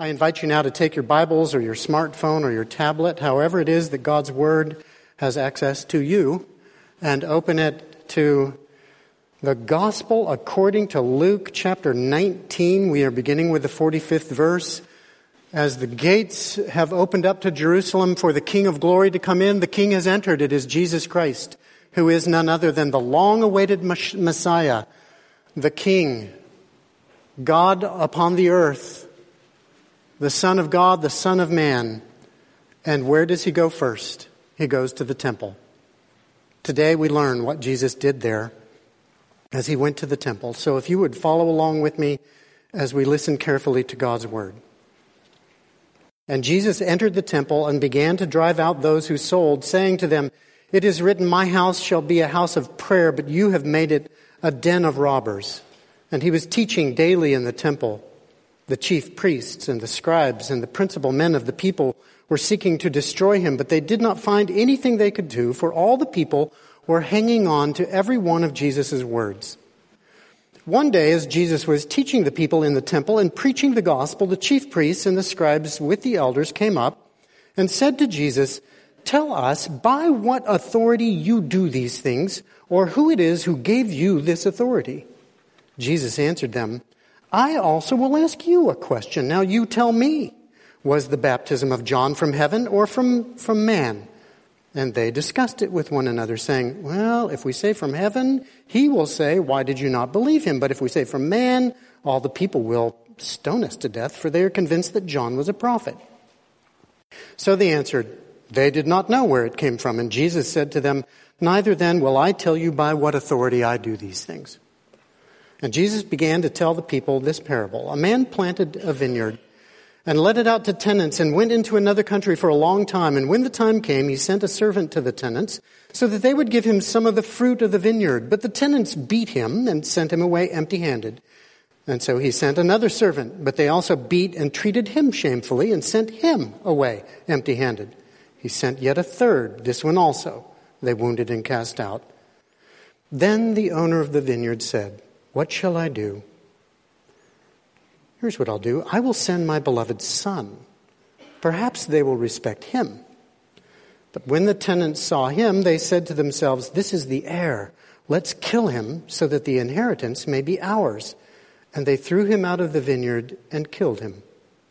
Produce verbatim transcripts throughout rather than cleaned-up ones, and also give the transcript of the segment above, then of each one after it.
I invite you now to take your Bibles or your smartphone or your tablet, however it is that God's Word has access to you, and open it to the Gospel according to Luke chapter nineteen. We are beginning with the forty-fifth verse. As the gates have opened up to Jerusalem for the King of Glory to come in, the King has entered. It is Jesus Christ, who is none other than the long-awaited Messiah, the King, God upon the earth, the Son of God, the Son of Man. And where does he go first? He goes to the temple. Today we learn what Jesus did there as he went to the temple. So if you would follow along with me as we listen carefully to God's word. And Jesus entered the temple and began to drive out those who sold, saying to them, "It is written, my house shall be a house of prayer, but you have made it a den of robbers." And he was teaching daily in the temple. The chief priests and the scribes and the principal men of the people were seeking to destroy him, but they did not find anything they could do, for all the people were hanging on to every one of Jesus' words. One day, as Jesus was teaching the people in the temple and preaching the gospel, the chief priests and the scribes with the elders came up and said to Jesus, "Tell us by what authority you do these things, or who it is who gave you this authority." Jesus answered them, "I also will ask you a question. Now you tell me, was the baptism of John from heaven or from, from man?" And they discussed it with one another, saying, "Well, if we say from heaven, he will say, 'Why did you not believe him?' But if we say from man, all the people will stone us to death, for they are convinced that John was a prophet." So they answered, they did not know where it came from. And Jesus said to them, "Neither then will I tell you by what authority I do these things." And Jesus began to tell the people this parable. A man planted a vineyard and let it out to tenants and went into another country for a long time. And when the time came, he sent a servant to the tenants so that they would give him some of the fruit of the vineyard. But the tenants beat him and sent him away empty-handed. And so he sent another servant, but they also beat and treated him shamefully and sent him away empty-handed. He sent yet a third, this one also they wounded and cast out. Then the owner of the vineyard said, "What shall I do? Here's what I'll do. I will send my beloved son. Perhaps they will respect him." But when the tenants saw him, they said to themselves, "This is the heir. Let's kill him so that the inheritance may be ours." And they threw him out of the vineyard and killed him.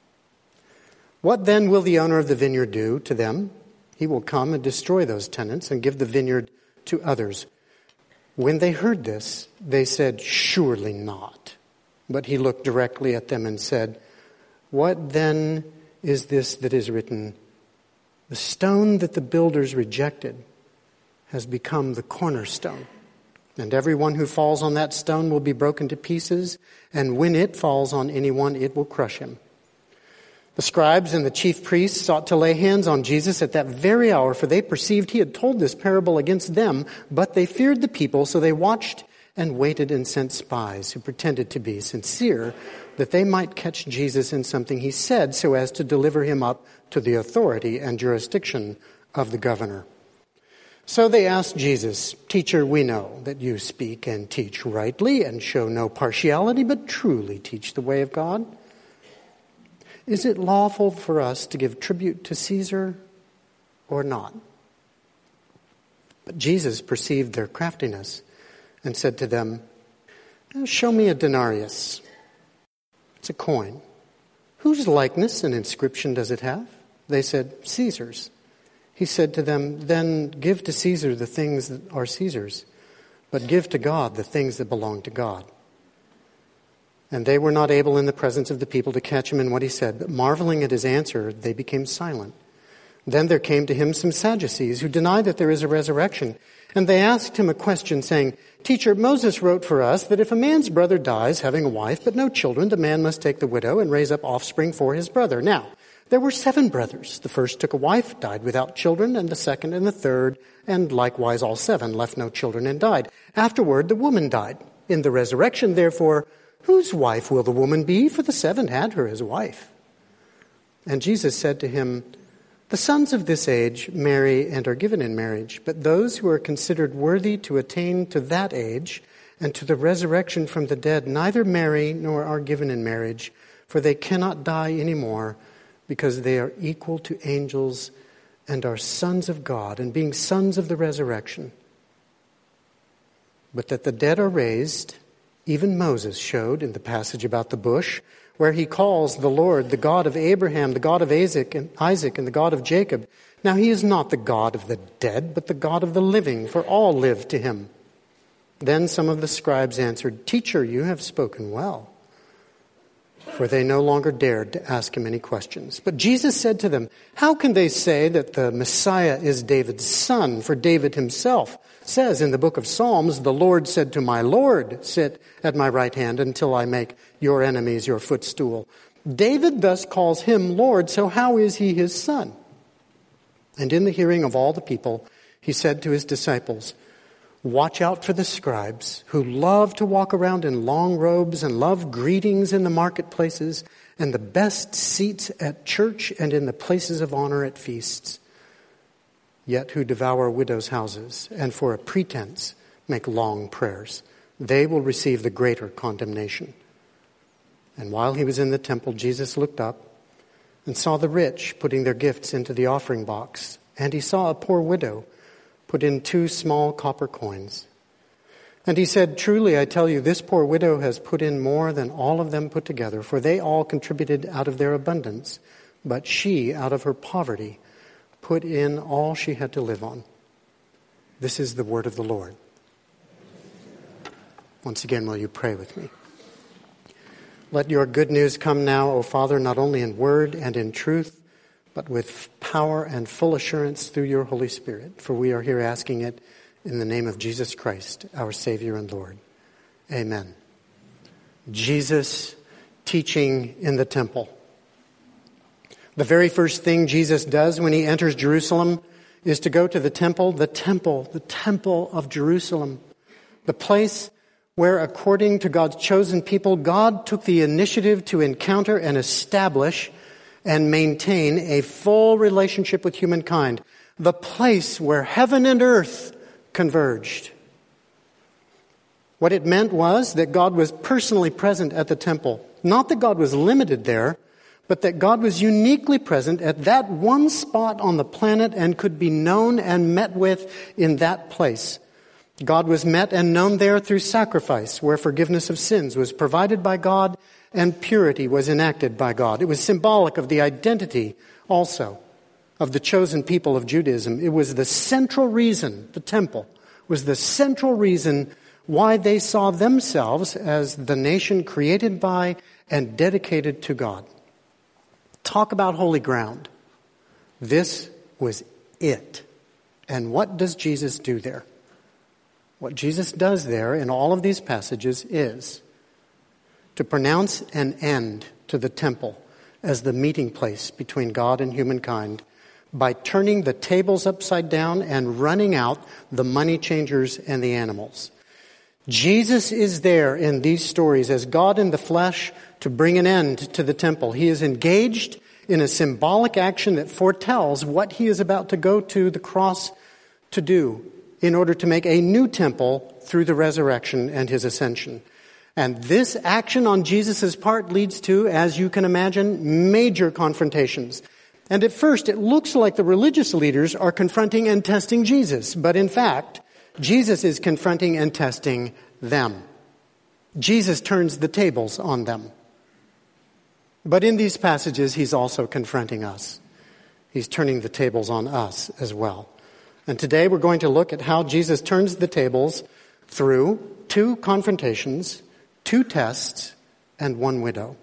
What then will the owner of the vineyard do to them? He will come and destroy those tenants and give the vineyard to others. When they heard this, they said, "Surely not." But he looked directly at them and said, "What then is this that is written? The stone that the builders rejected has become the cornerstone. And everyone who falls on that stone will be broken to pieces, and when it falls on anyone, it will crush him." The scribes and the chief priests sought to lay hands on Jesus at that very hour, for they perceived he had told this parable against them, but they feared the people, so they watched and waited and sent spies who pretended to be sincere, that they might catch Jesus in something he said, so as to deliver him up to the authority and jurisdiction of the governor. So they asked Jesus, "Teacher, we know that you speak and teach rightly and show no partiality, but truly teach the way of God. Is it lawful for us to give tribute to Caesar or not?" But Jesus perceived their craftiness and said to them, "Show me a denarius." It's a coin. "Whose likeness and inscription does it have?" They said, "Caesar's." He said to them, "Then give to Caesar the things that are Caesar's, but give to God the things that belong to God." And they were not able in the presence of the people to catch him in what he said, but marveling at his answer, they became silent. Then there came to him some Sadducees who denied that there is a resurrection. And they asked him a question, saying, "Teacher, Moses wrote for us that if a man's brother dies, having a wife but no children, the man must take the widow and raise up offspring for his brother. Now, there were seven brothers. The first took a wife, died without children, and the second and the third, and likewise all seven, left no children and died. Afterward, the woman died. In the resurrection, therefore, whose wife will the woman be? For the seven had her as wife." And Jesus said to him, "The sons of this age marry and are given in marriage, but those who are considered worthy to attain to that age and to the resurrection from the dead neither marry nor are given in marriage, for they cannot die anymore, because they are equal to angels and are sons of God, and being sons of the resurrection. But that the dead are raised, even Moses showed in the passage about the bush, where he calls the Lord the God of Abraham, the God of Isaac and Isaac, and the God of Jacob. Now he is not the God of the dead, but the God of the living, for all live to him. Then some of the scribes answered, Teacher, you have spoken well. For they no longer dared to ask him any questions. But Jesus said to them, How can they say that the Messiah is David's son? For David himself says in the book of Psalms, The Lord said to my Lord, Sit at my right hand until I make your enemies your footstool. David thus calls him Lord, so how is he his son? And in the hearing of all the people, he said to his disciples, Watch out for the scribes who love to walk around in long robes and love greetings in the marketplaces and the best seats at church and in the places of honor at feasts, yet who devour widows' houses and for a pretense make long prayers. They will receive the greater condemnation. And while he was in the temple, Jesus looked up and saw the rich putting their gifts into the offering box, and he saw a poor widow put in two small copper coins. And he said, Truly, I tell you, this poor widow has put in more than all of them put together, for they all contributed out of their abundance, but she, out of her poverty, put in all she had to live on. This is the word of the Lord. Once again, will you pray with me? Let your good news come now, O Father, not only in word and in truth, but with power and full assurance through your Holy Spirit. For we are here asking it in the name of Jesus Christ, our Savior and Lord. Amen. Jesus teaching in the temple. The very first thing Jesus does when he enters Jerusalem is to go to the temple, the temple, the temple of Jerusalem, the place where, according to God's chosen people, God took the initiative to encounter and establish and maintain a full relationship with humankind, the place where heaven and earth converged. What it meant was that God was personally present at the temple. Not that God was limited there, but that God was uniquely present at that one spot on the planet and could be known and met with in that place. God was met and known there through sacrifice, where forgiveness of sins was provided by God and purity was enacted by God. It was symbolic of the identity also of the chosen people of Judaism. It was the central reason, the temple was the central reason why they saw themselves as the nation created by and dedicated to God. Talk about holy ground. This was it. And what does Jesus do there? What Jesus does there in all of these passages is to pronounce an end to the temple as the meeting place between God and humankind by turning the tables upside down and running out the money changers and the animals. Jesus is there in these stories as God in the flesh to bring an end to the temple. He is engaged in a symbolic action that foretells what he is about to go to the cross to do in order to make a new temple through the resurrection and his ascension. And this action on Jesus' part leads to, as you can imagine, major confrontations. And at first, it looks like the religious leaders are confronting and testing Jesus. But in fact, Jesus is confronting and testing them. Jesus turns the tables on them. But in these passages, he's also confronting us. He's turning the tables on us as well. And today we're going to look at how Jesus turns the tables through two confrontations, two tests, and one widow.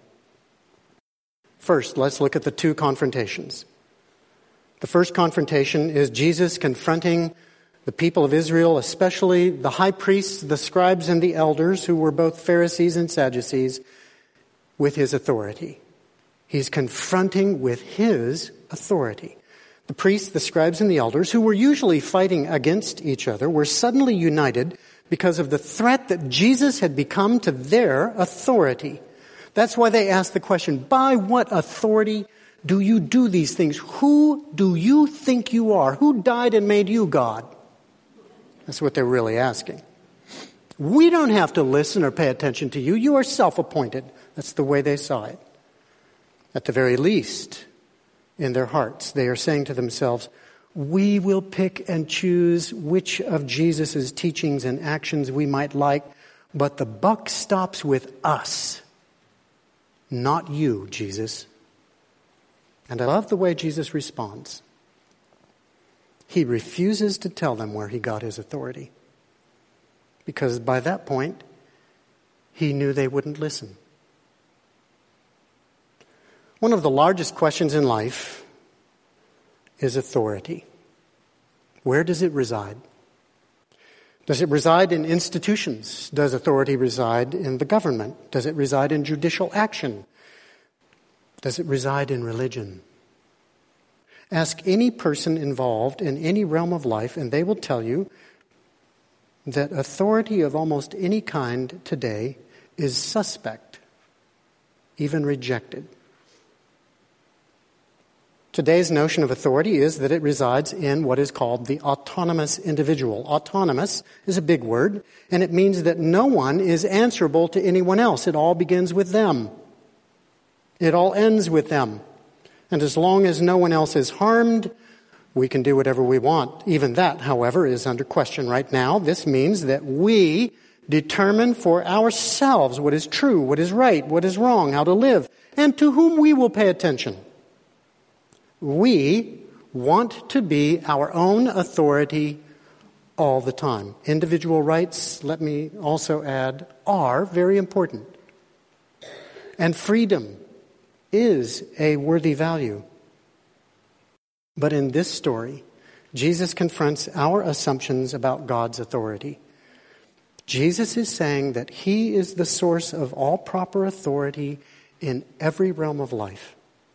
First, let's look at the two confrontations. The first confrontation is Jesus confronting the people of Israel, especially the high priests, the scribes, and the elders, who were both Pharisees and Sadducees, with his authority. He's confronting with his authority. The priests, the scribes, and the elders, who were usually fighting against each other, were suddenly united because of the threat that Jesus had become to their authority. That's why they asked the question, by what authority do you do these things? Who do you think you are? Who died and made you God? That's what they're really asking. We don't have to listen or pay attention to you. You are self-appointed. That's the way they saw it. At the very least, in their hearts, they are saying to themselves, we will pick and choose which of Jesus' teachings and actions we might like, but the buck stops with us, not you, Jesus. And I love the way Jesus responds. He refuses to tell them where he got his authority, because by that point, he knew they wouldn't listen. One of the largest questions in life is authority. Where does it reside? Does it reside in institutions? Does authority reside in the government? Does it reside in judicial action? Does it reside in religion? Ask any person involved in any realm of life, and they will tell you that authority of almost any kind today is suspect, even rejected. Today's notion of authority is that it resides in what is called the autonomous individual. Autonomous is a big word, and it means that no one is answerable to anyone else. It all begins with them. It all ends with them. And as long as no one else is harmed, we can do whatever we want. Even that, however, is under question right now. This means that we determine for ourselves what is true, what is right, what is wrong, how to live, and to whom we will pay attention. We want to be our own authority all the time. Individual rights, let me also add, are very important. And freedom is a worthy value. But in this story, Jesus confronts our assumptions about God's authority. Jesus is saying that he is the source of all proper authority in every realm of life.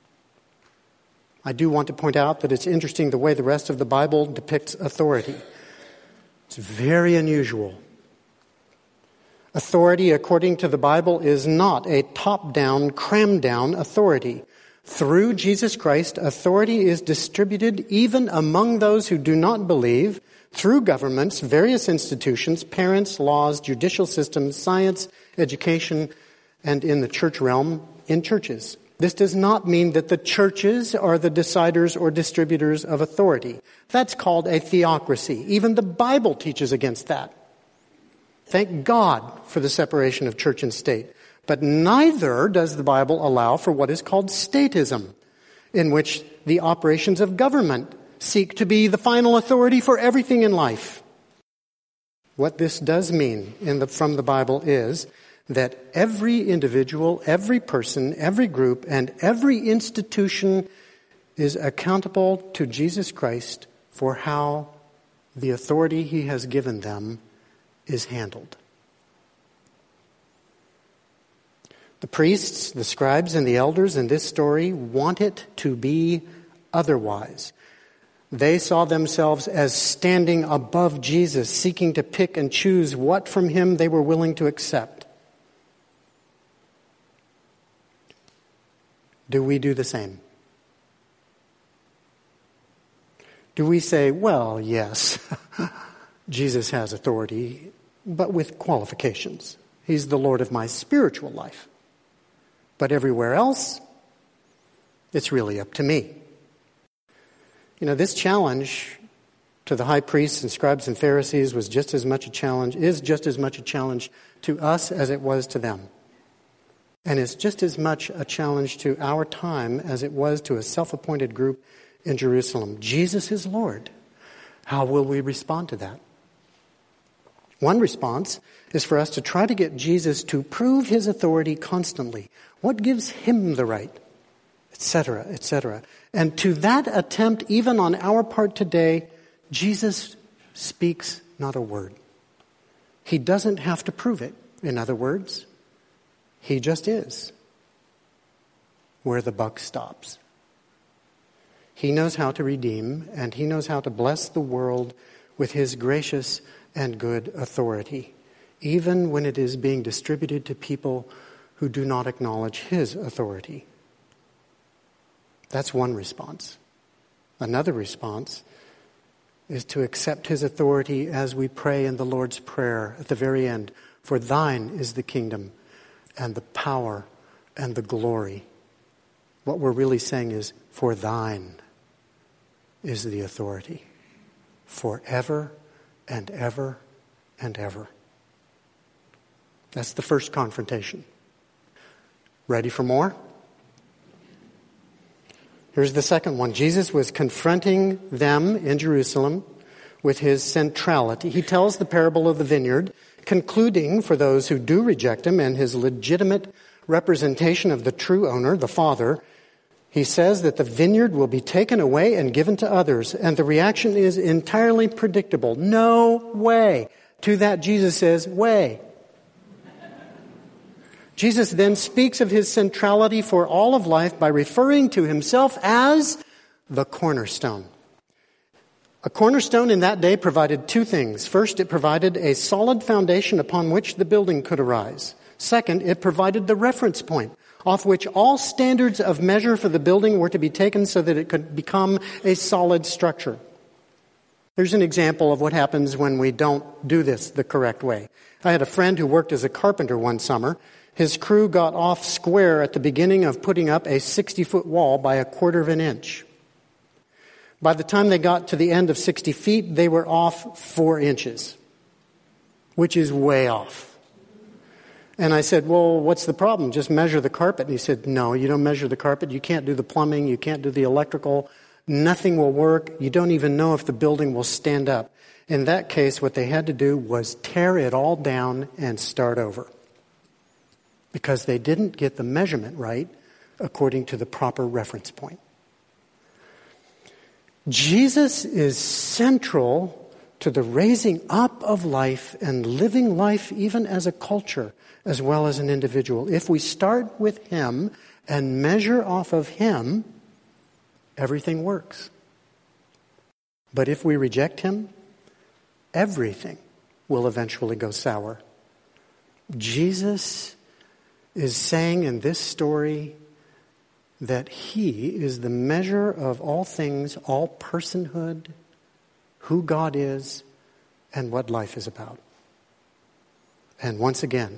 I do want to point out that it's interesting the way the rest of the Bible depicts authority. It's very unusual. Authority, according to the Bible, is not a top-down, crammed-down authority. Through Jesus Christ, authority is distributed even among those who do not believe, through governments, various institutions, parents, laws, judicial systems, science, education, and in the church realm, in churches. This does not mean that the churches are the deciders or distributors of authority. That's called a theocracy. Even the Bible teaches against that. Thank God for the separation of church and state. But neither does the Bible allow for what is called statism, in which the operations of government seek to be the final authority for everything in life. What this does mean in the, from the Bible is that every individual, every person, every group, and every institution is accountable to Jesus Christ for how the authority he has given them is handled. The priests, the scribes, and the elders in this story want it to be otherwise. They saw themselves as standing above Jesus, seeking to pick and choose what from him they were willing to accept. Do we do the same? Do we say, well, yes, Jesus has authority, but with qualifications. He's the Lord of my spiritual life. But everywhere else, it's really up to me. You know, this challenge to the high priests and scribes and Pharisees was just as much a challenge, is just as much a challenge to us as it was to them. And it's just as much a challenge to our time as it was to a self-appointed group in Jerusalem. Jesus is Lord. How will we respond to that? One response is for us to try to get Jesus to prove his authority constantly. What gives him the right? Etc., et cetera. And to that attempt, even on our part today, Jesus speaks not a word. He doesn't have to prove it. In other words, he just is where the buck stops. He knows how to redeem, and he knows how to bless the world with his gracious and good authority, even when it is being distributed to people who do not acknowledge his authority. That's one response. Another response is to accept his authority as we pray in the Lord's Prayer at the very end. For thine is the kingdom and the power and the glory What we're really saying is, for thine is the authority, forever and ever and ever. That's the first confrontation. Ready for more? Here's the second one. Jesus was confronting them in Jerusalem with his centrality. He tells the parable of the vineyard, concluding for those who do reject him and his legitimate representation of the true owner, the Father. He says that the vineyard will be taken away and given to others, and the reaction is entirely predictable. No way. To that Jesus says, way. Jesus then speaks of his centrality for all of life by referring to himself as the cornerstone. A cornerstone in that day provided two things. First, it provided a solid foundation upon which the building could arise. Second, it provided the reference point off which all standards of measure for the building were to be taken so that it could become a solid structure. Here's an example of what happens when we don't do this the correct way. I had a friend who worked as a carpenter one summer. His crew got off square at the beginning of putting up a sixty-foot wall by a quarter of an inch. By the time they got to the end of sixty feet, they were off four inches, which is way off. And I said, well, what's the problem? Just measure the carpet. And he said, no, you don't measure the carpet. You can't do the plumbing. You can't do the electrical. Nothing will work. You don't even know if the building will stand up. In that case, what they had to do was tear it all down and start over, because they didn't get the measurement right according to the proper reference point. Jesus is central to the raising up of life and living life even as a culture as well as an individual. If we start with him and measure off of him, everything works. But if we reject him, everything will eventually go sour. Jesus is saying in this story that he is the measure of all things, all personhood, who God is, and what life is about. And once again,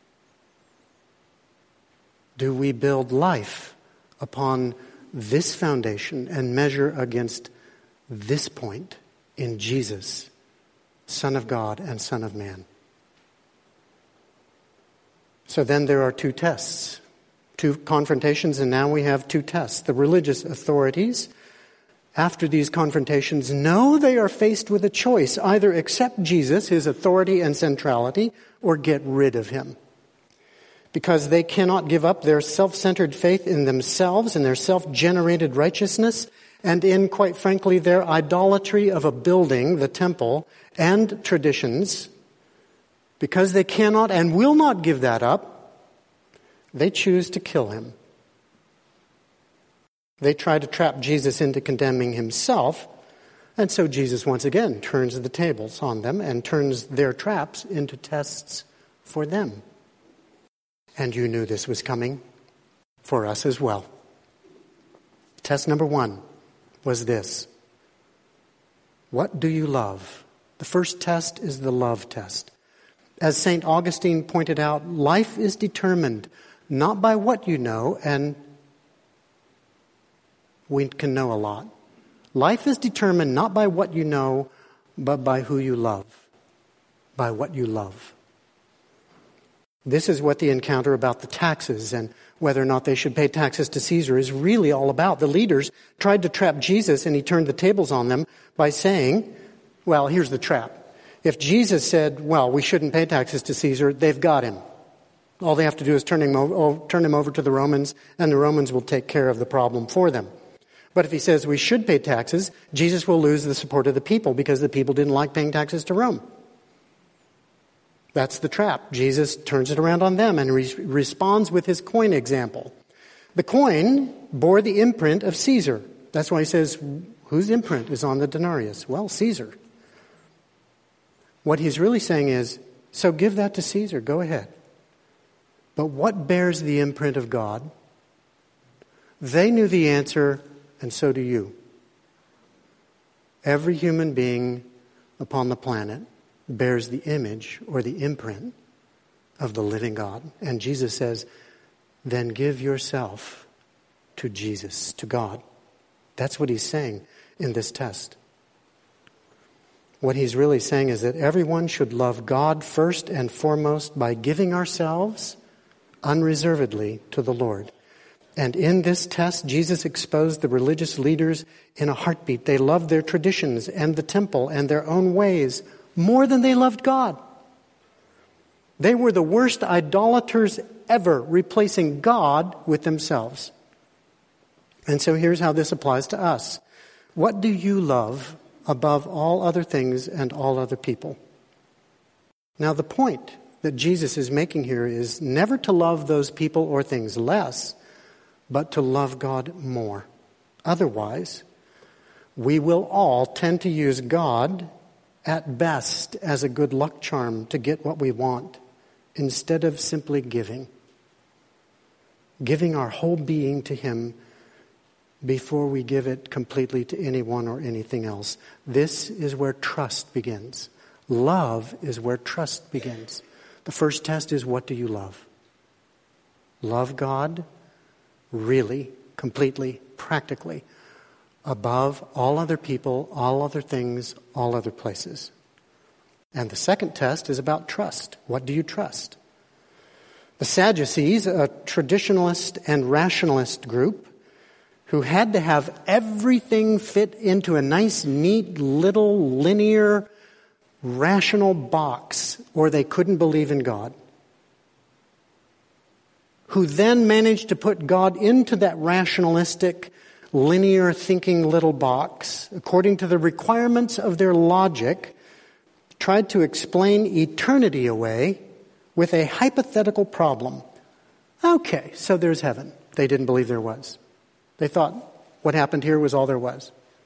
do we build life upon this foundation and measure against this point in Jesus, Son of God and Son of Man? So then there are two tests, two confrontations, and now we have two tests. The religious authorities, after these confrontations, know they are faced with a choice: either accept Jesus, his authority and centrality, or get rid of him. Because they cannot give up their self-centered faith in themselves and their self-generated righteousness, and in, quite frankly, their idolatry of a building, the temple, and traditions. Because they cannot and will not give that up, they choose to kill him. They try to trap Jesus into condemning himself, and so Jesus once again turns the tables on them and turns their traps into tests for them. And you knew this was coming for us as well. Test number one was this: what do you love? The first test is the love test. As Saint Augustine pointed out, life is determined not by what you know, and we can know a lot. Life is determined not by what you know, but by who you love, by what you love. This is what the encounter about the taxes and whether or not they should pay taxes to Caesar is really all about. The leaders tried to trap Jesus, and he turned the tables on them by saying, well, here's the trap. If Jesus said, well, we shouldn't pay taxes to Caesar, they've got him. All they have to do is turn him over, turn him over to the Romans, and the Romans will take care of the problem for them. But if he says we should pay taxes, Jesus will lose the support of the people because the people didn't like paying taxes to Rome. That's the trap. Jesus turns it around on them and re- responds with his coin example. The coin bore the imprint of Caesar. That's why he says, whose imprint is on the denarius? Well, Caesar. What he's really saying is, so give that to Caesar, go ahead. But what bears the imprint of God? They knew the answer, and so do you. Every human being upon the planet bears the image or the imprint of the living God. And Jesus says, then give yourself to Jesus, to God. That's what he's saying in this test. What he's really saying is that everyone should love God first and foremost by giving ourselves unreservedly to the Lord. And in this test, Jesus exposed the religious leaders in a heartbeat. They loved their traditions and the temple and their own ways more than they loved God. They were the worst idolaters ever, replacing God with themselves. And so here's how this applies to us. What do you love above all other things and all other people? Now, the point that Jesus is making here is never to love those people or things less, but to love God more. Otherwise, we will all tend to use God at best as a good luck charm to get what we want, instead of simply giving. Giving our whole being to Him before we give it completely to anyone or anything else. This is where trust begins. Love is where trust begins. The first test is, what do you love? Love God really, completely, practically, above all other people, all other things, all other places. And the second test is about trust. What do you trust? The Sadducees, a traditionalist and rationalist group, who had to have everything fit into a nice, neat, little, linear, rational box, or they couldn't believe in God. Who then managed to put God into that rationalistic, linear thinking little box, according to the requirements of their logic, tried to explain eternity away with a hypothetical problem. Okay, so there's heaven. They didn't believe there was. They thought what happened here was all there was.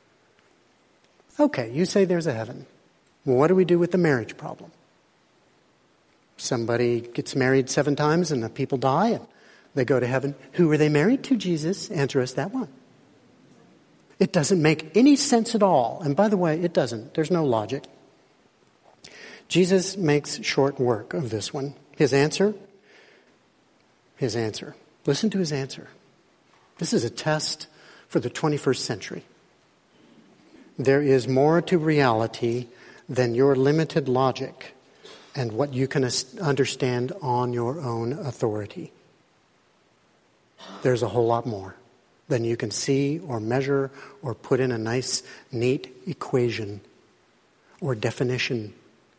Okay, you say there's a heaven. Well, what do we do with the marriage problem? Somebody gets married seven times and the people die and they go to heaven. Who are they married to, Jesus? Answer us that one. It doesn't make any sense at all. And by the way, it doesn't. There's no logic. Jesus makes short work of this one. His answer? His answer. Listen to his answer. This is a test for the twenty-first century. There is more to reality than your limited logic and what you can understand on your own authority. There's a whole lot more than you can see or measure or put in a nice, neat equation or definition.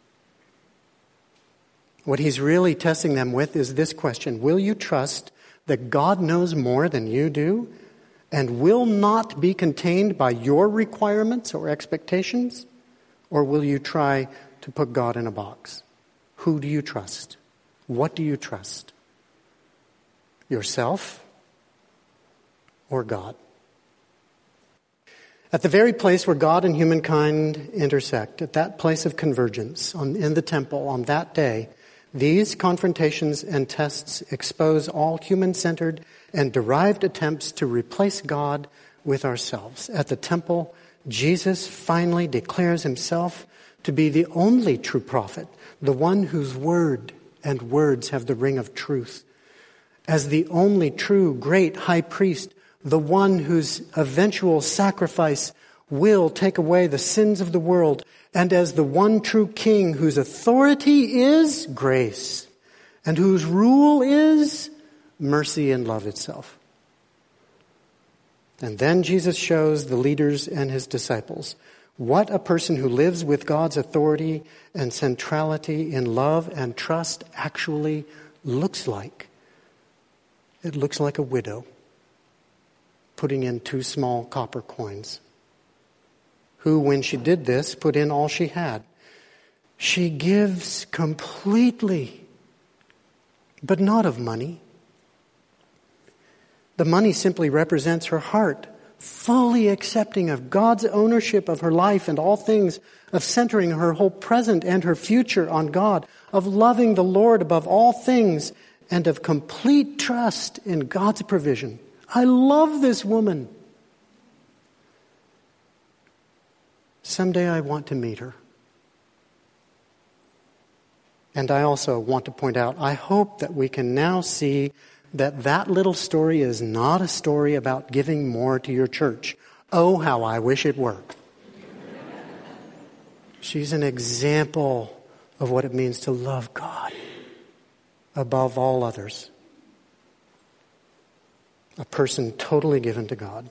What he's really testing them with is this question: will you trust that God knows more than you do and will not be contained by your requirements or expectations? Or will you try to put God in a box? Who do you trust? What do you trust? Yourself or God? At the very place where God and humankind intersect, at that place of convergence on, in the temple on that day, these confrontations and tests expose all human-centered and derived attempts to replace God with ourselves. At the temple, Jesus finally declares himself to be the only true prophet, the one whose word and words have the ring of truth. As the only true great high priest, the one whose eventual sacrifice will take away the sins of the world, and as the one true king whose authority is grace and whose rule is mercy and love itself. And then Jesus shows the leaders and his disciples what a person who lives with God's authority and centrality in love and trust actually looks like. It looks like a widow putting in two small copper coins, who, when she did this, put in all she had. She gives completely, but not of money. The money simply represents her heart, fully accepting of God's ownership of her life and all things, of centering her whole present and her future on God, of loving the Lord above all things, and of complete trust in God's provision. I love this woman. Someday I want to meet her. And I also want to point out, I hope that we can now see that that little story is not a story about giving more to your church. Oh, how I wish it were. She's an example of what it means to love God above all others. A person totally given to God.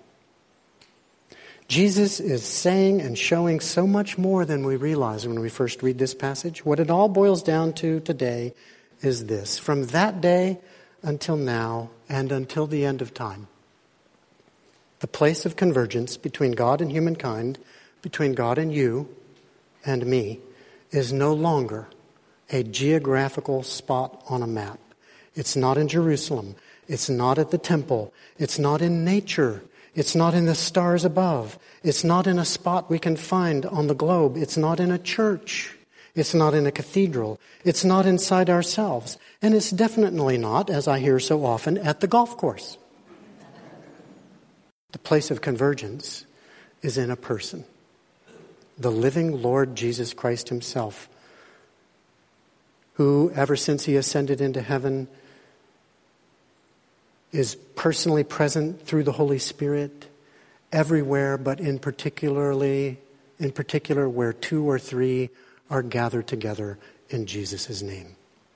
Jesus is saying and showing so much more than we realize when we first read this passage. What it all boils down to today is this: from that day until now and until the end of time, the place of convergence between God and humankind, between God and you and me, is no longer a geographical spot on a map. It's not in Jerusalem. It's not at the temple. It's not in nature. It's not in the stars above. It's not in a spot we can find on the globe. It's not in a church. It's not in a cathedral. It's not inside ourselves. And it's definitely not, as I hear so often, at the golf course. The place of convergence is in a person, the living Lord Jesus Christ himself, who, ever since he ascended into heaven, is personally present through the Holy Spirit everywhere, but in particularly, in particular where two or three are gathered together in Jesus' name.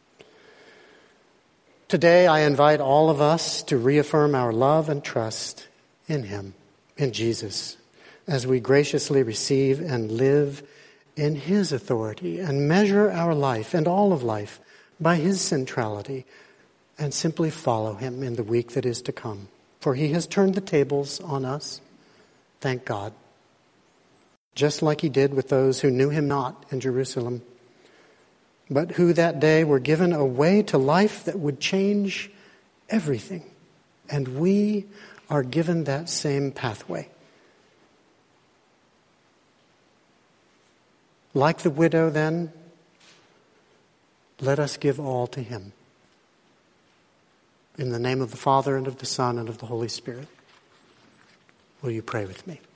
Today, I invite all of us to reaffirm our love and trust in him, in Jesus, as we graciously receive and live in his authority and measure our life and all of life by his centrality, and simply follow him in the week that is to come. For he has turned the tables on us, thank God, just like he did with those who knew him not in Jerusalem, but who that day were given a way to life that would change everything. And we are given that same pathway. Like the widow, then, let us give all to him. In the name of the Father, and of the Son, and of the Holy Spirit. Will you pray with me?